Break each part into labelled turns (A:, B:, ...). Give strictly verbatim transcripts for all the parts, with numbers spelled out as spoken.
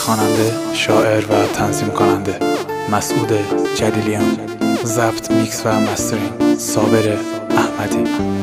A: خواننده، شاعر و تنظیم کننده مسعود جلیلیان. ضبط، میکس و مسترینگ صابر احمدی.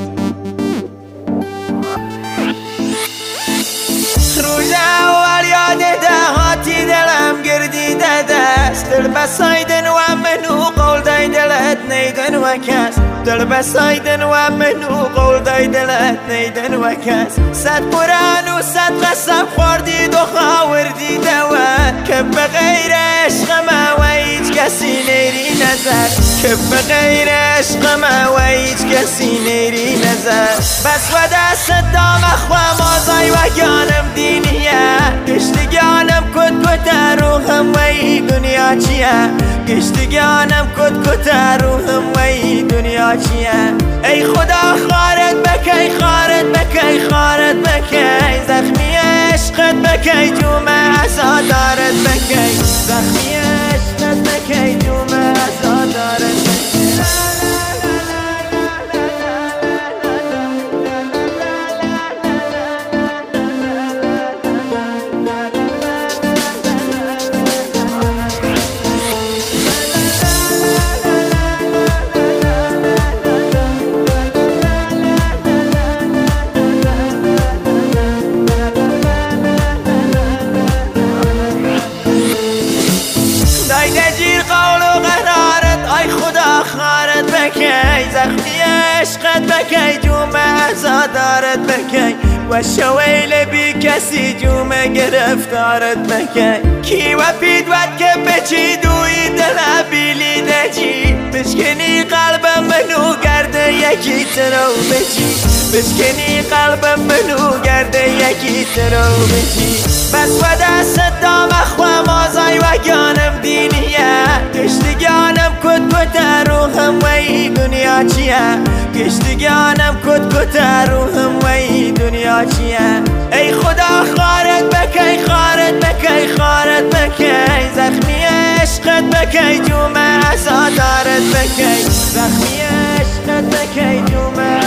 B: روز اول یاد دهاتی دلم گردیده دست، دل بسایدن و منو قول دای دلت نیدن و کس، دل بسایدن و منو قول دای دلت نیدن و کس. صد قرآن و صد قسم خوردید و خاوردی دوت که بغیر عشق ما و هیچ کسی نیری نظر، که بغیر عشق ما و هیچ کسی نیری نظر. بس و دست دام اخوام آزای و گانم دینیه، گشتگانم کت کت روحم و ای دنیا چیه، گشتگانم کت کت روحم و ای دنیا چیه. ای خدا خارت بکی خارت بکی خارت بکی، زخمی عشقت بکی جومه ازادارت بکی، زخمی عشقت بکی جومه ازادارت بکی. زخمی عشقت بکی جومه ازادارت بکی، و شویل بی کسی جومه گرفتارت بکی. کی و پیدوت که بچی دوی دل بیلی دجی، بشکنی قلبم منو گرده یکی ترو بچی، بشکنی قلبم منو گرده یکی ترو بچی. بس و دست دام اخوام آزای و گانم دینیه، گشتگانم کت کت روحم و ای دنیا چیه، گشتگانم کت کت روحم و ای دنیا چیه. ای خدا خارت بکی خارت بکی خارت بکی، زخمی عشقت بکی جومه ازادارت بکی، زخمی عشقت بکی جومه